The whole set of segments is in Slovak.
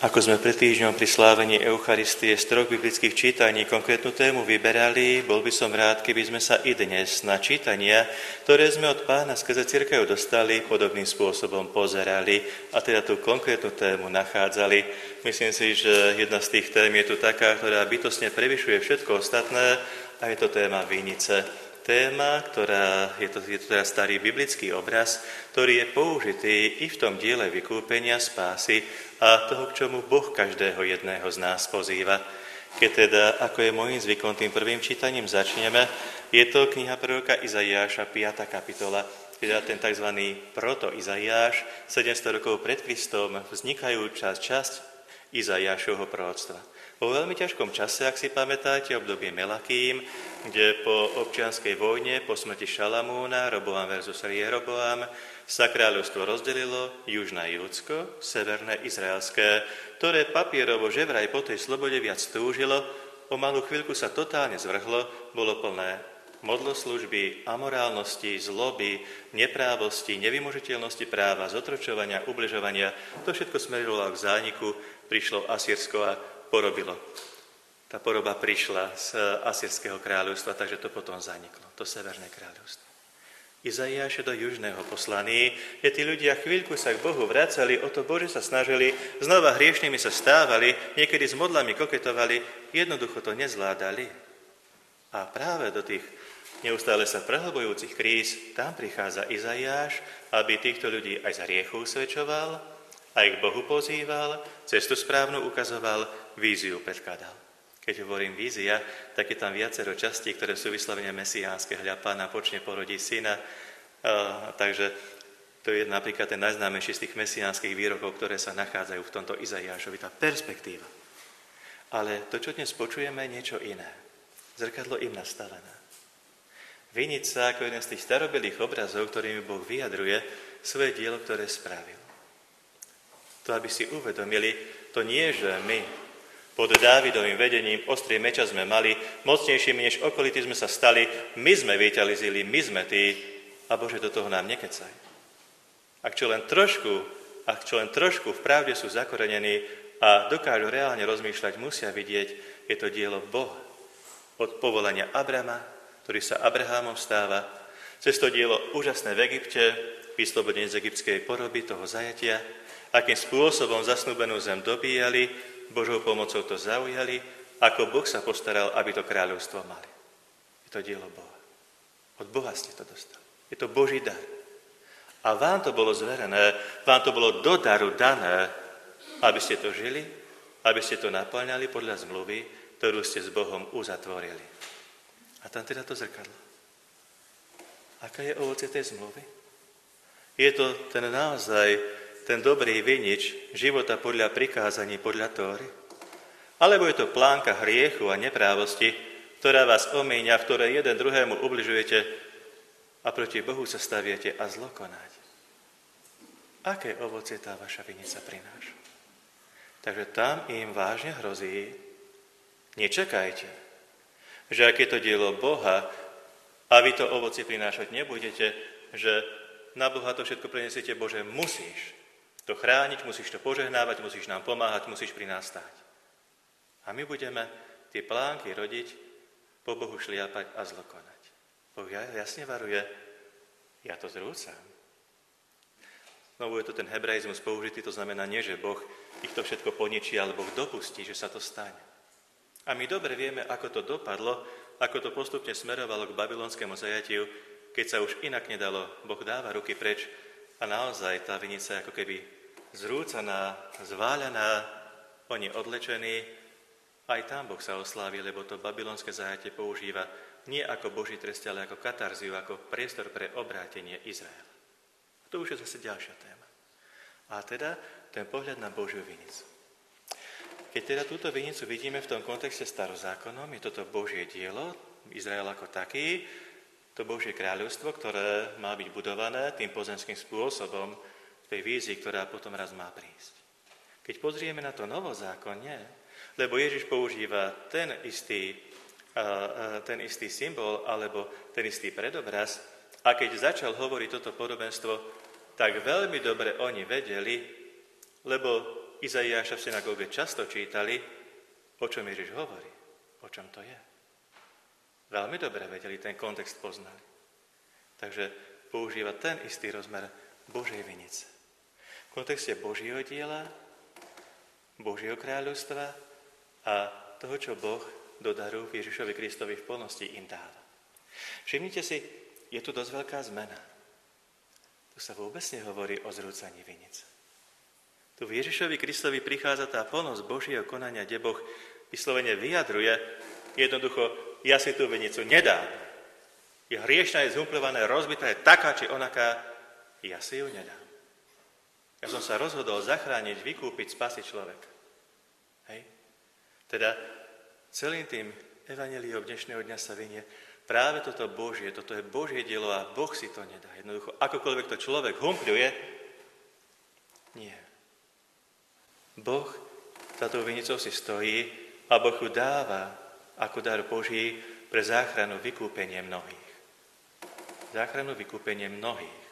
Ako sme pred týždňom pri slávení Eucharistie z 3 biblických čítaní konkrétnu tému vyberali, bol by som rád, keby sme sa i dnes na čítania, ktoré sme od Pána skrze cirkev dostali, podobným spôsobom pozerali a teda tú konkrétnu tému nachádzali. Myslím si, že jedna z tých tém je tu taká, ktorá bytostne prevyšuje všetko ostatné a je to téma vinice. Téma, je to teda starý biblický obraz, ktorý je použitý i v tom diele vykúpenia spásy a toho, k čomu Boh každého jedného z nás pozýva. Keď teda, ako je môjim zvykom, tým prvým čítaním začneme, je to kniha proroka Izaiáša, 5. kapitola, teda ten tzv. Proto-Izaiáš, 700 rokov pred Kristom, vznikajúca časť Izaiášovho proroctva. Po veľmi ťažkom čase, ak si pamätáte, obdobie Melakým, kde po občianskej vojne, po smrti Šalamúna, Roboam versus Jeroboam, sa kráľovstvo rozdelilo, južné Júdsko, severné izraelské, ktoré papierovo že vraj po tej slobode viac túžilo, o malú chvíľku sa totálne zvrhlo, bolo plné modloslužby, amorálnosti, zloby, neprávosti, nevymožiteľnosti práva, zotročovania, ubližovania. To všetko smerovalo k zániku, prišlo Asýrsko a porobilo. Tá poroba prišla z Asýrskeho kráľovstva, takže to potom zaniklo, to severné kráľovstvo. Izaiáš je do južného poslaný, kde tí ľudia chvíľku sa k Bohu vracali, o to Bože sa snažili, znova hriešnými sa stávali, niekedy s modlami koketovali, jednoducho to nezvládali. A práve do tých neustále sa prehlbujúcich kríz, tam prichádza Izaiáš, aby týchto ľudí aj z hriechu usvedčoval, aj k Bohu pozýval, cestu správnu ukazoval, víziu predkladal. Keď hovorím vízia, tak je tam viacero častí, ktoré sú vyslovene mesiánske. Hľa Pána počne porodí syna. Takže to je napríklad ten najznámejší z tých mesiánskych výrokov, ktoré sa nachádzajú v tomto Izaiášovi, tá perspektíva. Ale to, čo dnes počujeme, je niečo iné. Zrkadlo im nastavené. Vinica ako jeden z tých starobylých obrazov, ktorými Boh vyjadruje svoje dielo, ktoré spravil. To, aby si uvedomili, to nie, že my pod Dávidovým vedením ostrie meča sme mali, mocnejšími než okolití sme sa stali, my sme vyťalizili, my sme tí, a Bože, do toho nám nekecaj. Ak čo len trošku v pravde sú zakorenení a dokážu reálne rozmýšľať, musia vidieť, je to dielo Boha. Od povolania Abrama, ktorý sa Abrahámom stáva, cez to dielo úžasné v Egypte, vyslobodenie z egyptskej poroby, toho zajatia, akým spôsobom zasnúbenú zem dobíjali, Božou pomocou to zaujali, ako Boh sa postaral, aby to kráľovstvo mali. Je to dielo Boha. Od Boha ste to dostali. Je to Boží dar. A vám to bolo zverené, vám to bolo do daru dané, aby ste to žili, aby ste to naplňali podľa zmluvy, ktorú ste s Bohom uzatvorili. A tam teda to zrkadlo. Aká je ovocie tej zmluvy? Je to ten dobrý vinič života podľa prikázaní, podľa Tóry? Alebo je to plánka hriechu a neprávosti, ktorá vás omíňa, v ktorej jeden druhému ubližujete a proti Bohu sa staviete a zlo konáte? Aké ovocie tá vaša vinica prináša? Takže tam im vážne hrozí, nečakajte, že ak je to dielo Boha a vy to ovocie prinášať nebudete, že na Boha to všetko prenesiete, Bože, musíš to chrániť, musíš to požehnávať, musíš nám pomáhať, musíš pri nás stáť. A my budeme tie plánky rodiť, po Bohu šliapať a zlo konať. Boh jasne varuje, ja to zrúcam. Znovu je to ten hebraizmus použitý, to znamená nie, že Boh ich to všetko poničí, ale Boh dopustí, že sa to stane. A my dobre vieme, ako to dopadlo, ako to postupne smerovalo k babylonskému zajatiu, keď sa už inak nedalo, Boh dáva ruky preč a naozaj tá vinica je ako keby zrúcaná, zváľaná, oni odlečení, aj tam Boh sa oslávi, lebo to babylonské zajatie používa nie ako Boží trest, ale ako katarziu, ako priestor pre obrátenie Izraela. A to už je zase ďalšia téma. A teda ten pohľad na Božiu vinicu. Keď teda túto vinicu vidíme v tom kontexte starozákonom, je toto Božie dielo, Izrael ako taký, to Božie kráľovstvo, ktoré má byť budované tým pozemským spôsobom v tej vízii, ktorá potom raz má prísť. Keď pozrieme na to novozákonne, lebo Ježiš používa ten istý symbol alebo ten istý predobraz, a keď začal hovoriť toto podobenstvo, tak veľmi dobre oni vedeli, lebo Izaiáša v synagóge často čítali, o čom Ježiš hovorí, o čom to je. Veľmi dobre vedeli, ten kontext poznali. Takže používa ten istý rozmer Božej vinice. V kontexte Božieho diela, Božieho kráľovstva a toho, čo Boh do daru Ježišovi Kristovi v plnosti im dáva. Všimnite si, je tu dosť veľká zmena. Tu sa vôbec nehovorí o zrúcaní vinice. Tu v Ježišovi Kristovi prichádza tá plnosť Božieho konania, kde Boh vyslovene vyjadruje jednoducho, ja si tú vinicu nedám. Je hriešná, je zhumplovaná, rozbitá, je taká či onaká, ja si ju nedám. Ja som sa rozhodol zachrániť, vykúpiť, spasiť človeka. Hej? Teda celým tým evanjeliom dnešného dňa sa vinie práve toto Božie, toto je Božie dielo a Boh si to nedá. Jednoducho, akokoľvek to človek humpľuje, nie. Boh za tou vinicou si stojí a Boh ju dáva ako dar Boží pre záchranu, vykúpenie mnohých. Záchranu, vykúpenie mnohých.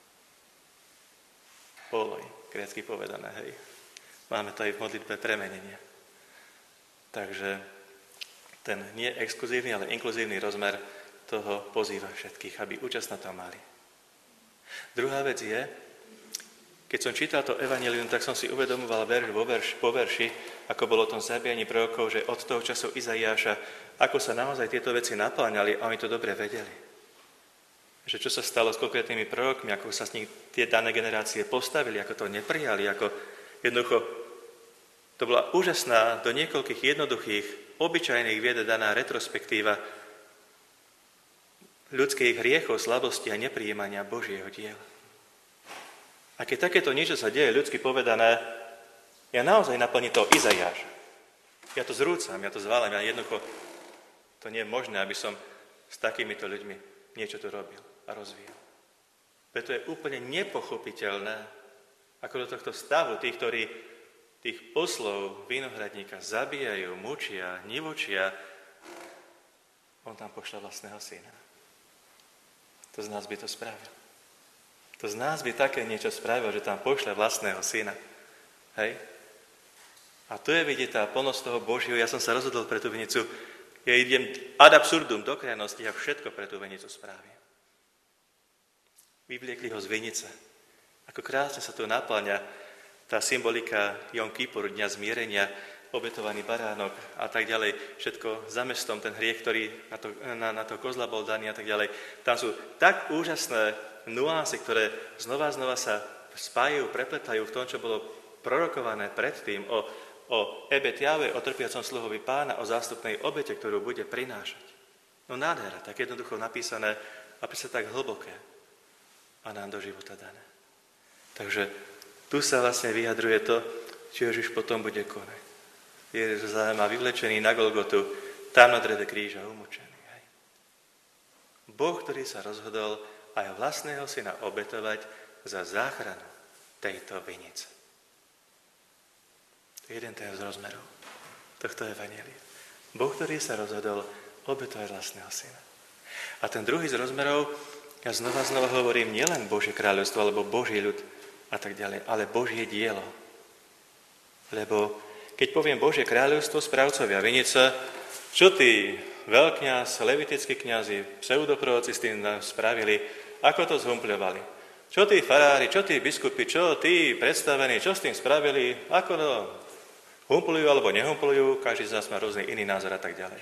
Poloj, grécky povedané, hej. Máme to aj v modlitbe premenenia. Takže ten nie exkluzívny, ale inkluzívny rozmer toho pozýva všetkých, aby účasť na tom mali. Druhá vec je, keď som čítal to evanjelium, tak som si uvedomoval verš po verši, ako bolo o tom zabíjaní prorokov, že od toho času Izaiáša, ako sa naozaj tieto veci napláňali a oni to dobre vedeli. Že čo sa stalo s konkrétnymi prorokmi, ako sa s nich tie dané generácie postavili, ako to neprijali, ako jednoducho to bola úžasná, do niekoľkých jednoduchých, obyčajných vied daná retrospektíva ľudských hriechov, slabosti a neprijímania Božieho diela. A keď takéto niečo sa deje, ľudsky povedané, ja naozaj naplním toho Izaiáša. Ja to zrúcam, ja to zválam, ja jednoducho, to nie je možné, aby som s takýmito ľuďmi niečo tu robil a rozvíjal. Preto je úplne nepochopiteľné, ako do tohto stavu tých, ktorí tých poslov vinohradníka zabíjajú, mučia, nivočia, on tam pošle vlastného syna. To z nás by to spravil. To z nás by také niečo spravil, že tam pošle vlastného syna. Hej? A tu je vidieť tá plnosť toho Božieho. Ja som sa rozhodol pre tú vinicu. Ja idem ad absurdum, do krajnosti a všetko pre tú vinicu spravím. Vyvliekli ho z vinice. Ako krásne sa tu napĺňa tá symbolika Jom Kippur, dňa zmierenia, obetovaný baránok a tak ďalej. Všetko za mestom, ten hriech, ktorý na to kozla bol daný a tak ďalej. Tam sú tak úžasné nuancy, ktoré znova sa spájajú, prepletajú v tom, čo bolo prorokované predtým o Ebet Jahve, o trpiacom sluhovi Pána, o zástupnej obete, ktorú bude prinášať. No nádhera, tak jednoducho napísané a predsa tak hlboké a nám do života dané. Takže tu sa vlastne vyjadruje to, čo Ježiš potom bude konať. Jeruzalém má vyvlečený na Golgotu, tam na drede kríža umúčený. Hej. Boh, ktorý sa rozhodol aj vlastného syna obetovať za záchranu tejto vinice. To je jeden ten z rozmerov tohto evanjelia. Boh, ktorý sa rozhodol obetovať vlastného syna. A ten druhý z rozmerov, ja znova hovorím, nielen Božie kráľovstvo, alebo Boží ľud a tak ďalej, ale Božie dielo. Lebo keď poviem Božie kráľovstvo, správcovia vinice, čo tí veľkňaz, levitickí kňazi, pseudoproroci s tým spravili, ako to zhumpľovali. Čo tí farári, čo tí biskupy, čo tí predstavení, čo s tým spravili, ako to humplujú alebo nehumplujú, každý z nás má rôzny iný názor a tak ďalej.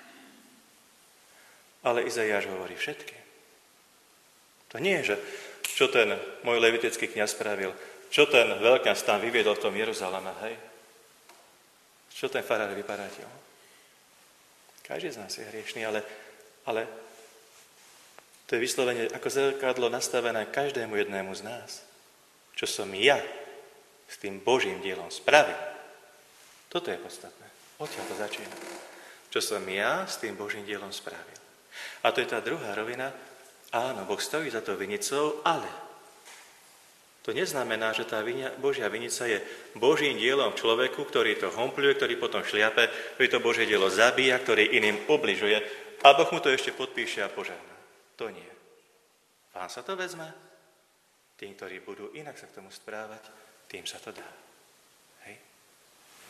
Ale Izaiáš hovorí všetky. To nie je, že čo ten môj levitický kňaz spravil, čo ten veľkňaz tam vyviedol v tom Jeruzaleme, hej? Čo ten farár vyparátil? Každý z nás je hriešný, ale to je vyslovene ako zrkadlo nastavené každému jednému z nás. Čo som ja s tým Božím dielom spravil, toto je podstatné. Odtiaľ to začína. Čo som ja s tým Božím dielom spravil. A to je tá druhá rovina. Áno, Boh stojí za tou vinicou, ale to neznamená, že tá Božia vinica je Božím dielom človeku, ktorý to hompľuje, ktorý potom šliape, ktorý to Božie dielo zabíja, ktorý iným ubližuje a Boh mu to ešte podpíše a požehná. To nie. Pán sa to vezme. Tým, ktorí budú inak sa k tomu správať, tým sa to dá. Hej?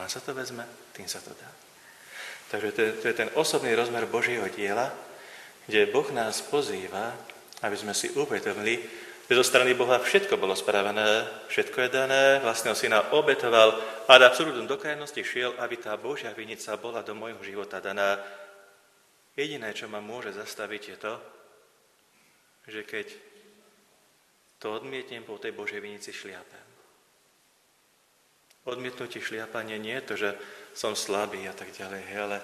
Pán sa to vezme, tým sa to dá. Takže to je ten osobný rozmer Božieho diela, kde Boh nás pozýva, aby sme si uvedomili, že zo strany Boha všetko bolo spravené, všetko je dané, vlastného syna obetoval a ad absurdum do krajnosti šiel, aby tá Božia vinica bola do môjho života daná. Jediné, čo ma môže zastaviť, je to, že keď to odmietnem, po tej Božej vinici šliapem. Odmietnutie šliapanie nie je to, že som slabý a tak ďalej, ale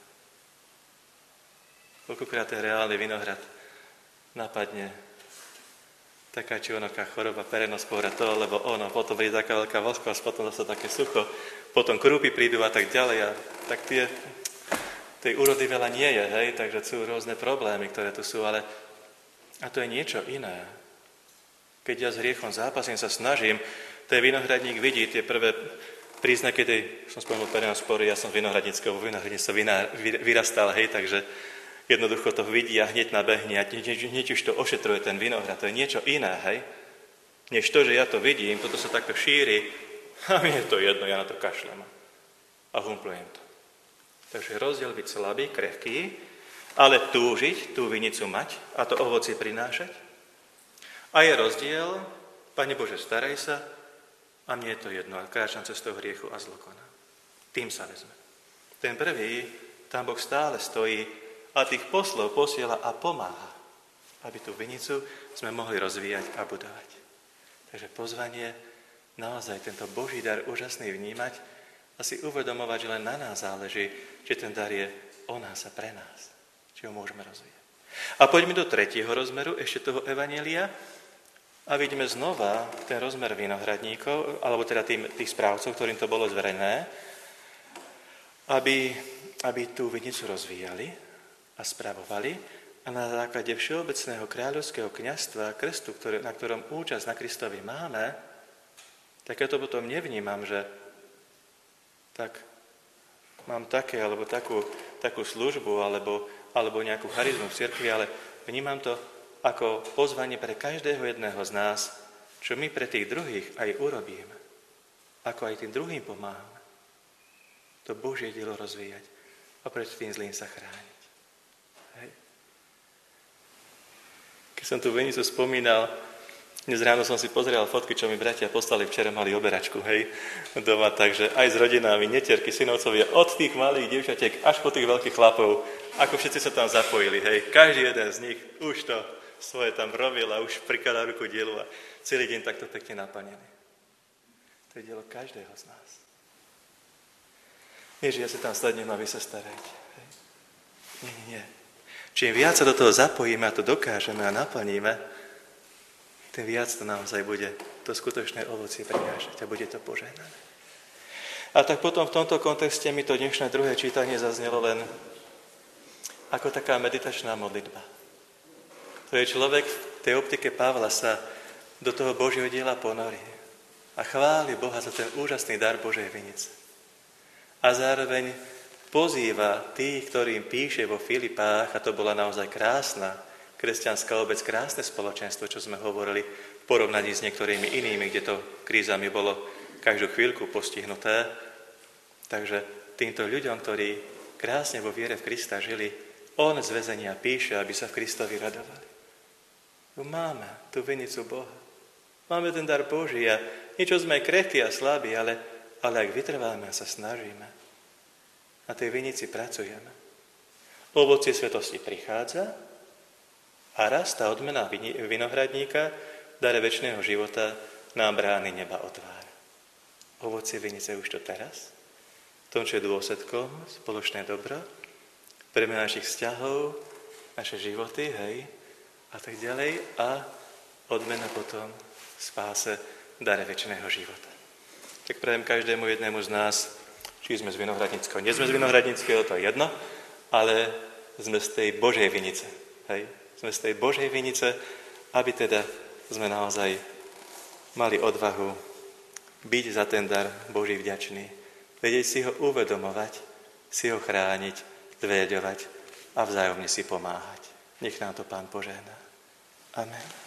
koľkokrát ten reálny vinohrad napadne taká či onoká choroba, perenosť, pohra to, lebo ono, potom príde taká veľká vlhkosť, potom zase také sucho, potom krúpy prídu a tak ďalej a tak tej úrody veľa nie je, hej, takže sú rôzne problémy, ktoré tu sú, ale a to je niečo iné. Keď ja s hriechom zápasím, sa snažím, ten vinohradník vidí tie prvé príznaky som spomenul perenosť pory, ja som vo vinohradníctve vyrastal, hej, takže jednoducho to vidí a hneď nabehne a hneď už to ošetruje ten vinohrad. To je niečo iné, hej? Než to, že ja to vidím, toto sa takto šíri a mi je to jedno, ja na to kašlem a humplujem to. Takže rozdiel byť slabý, krehký, ale túžiť, tú vinicu mať a to ovocie prinášať. A je rozdiel, Pane Bože, staraj sa a mne je to jedno a kráčam cestou hriechu a zlokona. Tým sa vezme. Ten prvý, tam Boh stále stojí a tých poslov posiela a pomáha, aby tú vinicu sme mohli rozvíjať a budovať. Takže pozvanie, naozaj tento Boží dar úžasný vnímať a si uvedomovať, že len na nás záleží, že ten dar je o nás a pre nás, či ho môžeme rozvíjať. A poďme do tretieho rozmeru, ešte toho evanjelia a vidíme znova ten rozmer vinohradníkov, alebo teda tých správcov, ktorým to bolo zverené, aby tú vinicu rozvíjali a spravovali a na základe všeobecného kráľovského kňazstva a krstu, na ktorom účasť na Kristovi máme, tak ja to potom nevnímam, že tak mám také alebo takú službu alebo nejakú charizmu v cirkvi, ale vnímam to ako pozvanie pre každého jedného z nás, čo my pre tých druhých aj urobíme, ako aj tým druhým pomáhame. To Božie dielo rozvíjať a pred tým zlým sa chrániť. Hej. Keď som tú vinicu spomínal, dnes ráno som si pozrel fotky, čo mi bratia poslali, včera mali oberačku, hej, doma, takže aj s rodinami, netierky, synovcovia, od tých malých dievčatiek až po tých veľkých chlapov, ako všetci sa tam zapojili, hej, každý jeden z nich už to svoje tam robil a už prikladá ruku dielu a celý deň takto pekne naplnený. To je dielo každého z nás. Nie, že ja sa tam sadnem a vy sa starajte. Hej. Nie. Čím viac sa do toho zapojíme a to dokážeme a naplníme, tým viac to naozaj bude to skutočné ovocie prinášať a bude to požehnané. A tak potom v tomto kontexte mi to dnešné druhé čítanie zaznelo len ako taká meditačná modlitba. To je človek v tej optike Pavla sa do toho Božieho diela ponorí a chváli Boha za ten úžasný dar Božej vinice. A zároveň pozýva tých, ktorým píše vo Filipách, a to bola naozaj krásna kresťanská obec, krásne spoločenstvo, čo sme hovorili v porovnaní s niektorými inými, kde to krízami bolo každú chvíľku postihnuté. Takže týmto ľuďom, ktorí krásne vo viere v Krista žili, on z väzenia píše, aby sa v Kristovi radovali. Máme tú vinicu Boha. Máme ten dar Boží a niečo sme krehkí a slabí, ale ak vytrváme a sa snažíme, na tej vinici pracujeme. Ovocie svetosti prichádza a raz tá odmena vinohradníka v dare večného života nám brány neba otvára. Ovocie vinice už to teraz, v tom, čo je dôsledkom, spoločné dobro, premena našich vzťahov, naše životy, hej, a tak ďalej, a odmena potom v spáse v dare večného života. Tak prajem každému jednému z nás, či sme z Vinohradníckeho, nie sme z Vinohradníckeho, to je jedno, ale sme z tej Božej vinice. Hej? Sme z tej Božej vinice, aby teda sme naozaj mali odvahu byť za ten dar Boží vďačný, vedieť si ho uvedomovať, si ho chrániť, dveľovať a vzájomne si pomáhať. Nech nám to Pán požehná. Amen.